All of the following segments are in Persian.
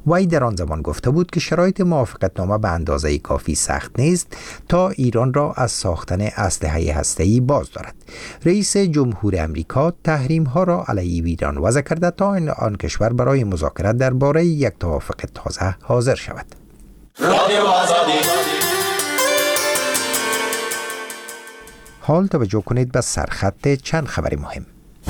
وی در آن زمان گفته بود که شرایط موافقتنامه به اندازه کافی سخت نیست تا ایران را از ساختن اسلحه هسته‌ای باز دارد. رئیس جمهور امریکا تحریم ها را علیه ایران وضع کرده تا آن کشور برای مذاکرات درباره یک توافق تازه حاضر شود. حال توجه کنید به سرخط چند خبر مهم.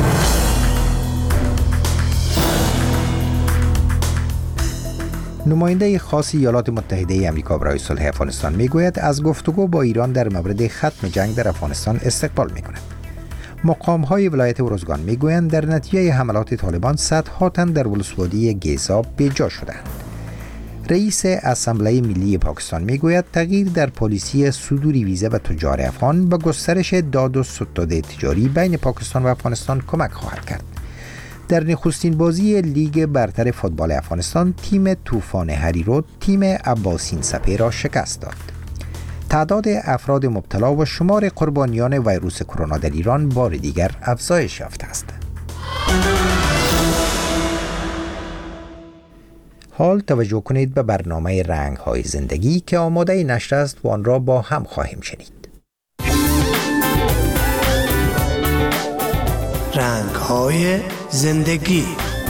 نماینده خاص ایالات متحده آمریکا برای صلح افغانستان میگوید از گفتگو با ایران در مورد ختم جنگ در افغانستان استقبال میکند. مقام‌های ولایت ارزگان میگویند در نتیجه حملات طالبان صدها تن در ولسوالی گیزاب بی‌جا شدند. رئیس اسامبله ملی پاکستان میگوید تغییر در پالیسی صدور ویزا به تجار افغان به گسترش داد و ستد تجاری بین پاکستان و افغانستان کمک خواهد کرد. در نخستین بازی لیگ برتر فوتبال افغانستان تیم طوفان هریرود تیم عباسین سپه را شکست داد. تعداد افراد مبتلا و شمار قربانیان ویروس کرونا در ایران بار دیگر افزایش یافته است. حال توجه کنید به برنامه رنگ‌های زندگی که آماده نشر است و آن را با هم خواهیم شنید. رنگ‌های زندگی.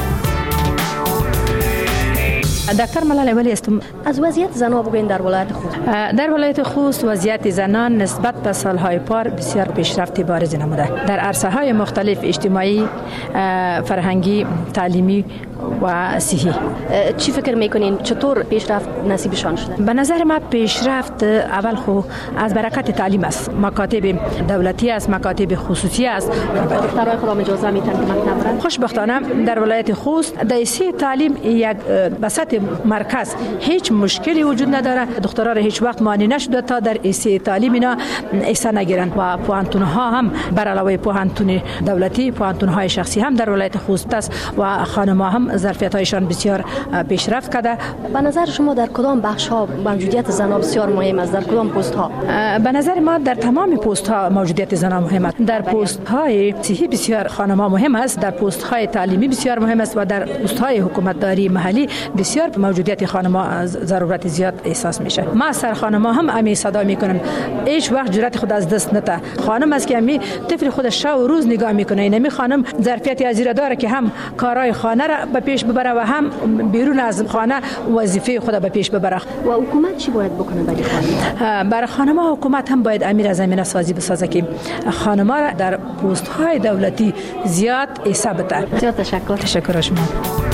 دکتر ملال ولی هستم. از وضعیت زنان بگوین در ولایت خوست. در ولایت خوست وضعیت زنان نسبت به سالهای پار بسیار پیشرفتی بارز نموده. در عرصه‌های مختلف اجتماعی، فرهنگی، تعلیمی و صحی. چی فکر میکنین چطور پیشرفت نصیبشان شده؟ به نظر ما پیشرفت اول خو از برکت تعلیم است. مکاتب دولتی است، مکاتب خصوصی است. دخترای خود اجازه میتونن که مکتب برن؟ خوشبختانه در ولایت خوست در حیث تعلیم یک بساط مرکز هیچ مشکلی وجود نداره. دخترها را هیچ وقت مانع نشده تا در حیث تعلیم اینا حصه نگیرن و پوهنتون‌ها هم بر علاوه پوهنتون دولتی پوهنتون‌های شخصی هم در ولایت خوست است و خانم‌ها هم ظرفیت‌هایشان بسیار پیشرفت کرده. به نظر شما در کدام بخش‌ها موجودیت زنان بسیار مهم است؟ در کدام پست‌ها؟ به نظر ما در تمام پست‌ها موجودیت زنان مهم است. در پست‌های صحی بسیار خانم‌ها مهم است، در پست‌های تعلیمی بسیار مهم است و در پست‌های حکومتداری محلی بسیار موجودیت خانم‌ها ضرورت زیاد احساس میشه. ما سر خانم‌ها هم امی صدا میکنم هیچ وقت جرأت خود از دست نده. خانم است که امی طفل خودش شب و روز نگاه میکنه. اینمی خانم ظرفیت ازیره داره که هم کارهای خانه را به پیش ببره و هم بیرون از خانه وظیفه خود به پیش ببره. و حکومت چی باید بکنه برای خانم؟ برای خانم‌ها حکومت هم باید امیر زمینه سازی بسازه که خانم‌ها را در پست‌های دولتی زیاد حساب بده. زیاد تشکر. تشکر شما.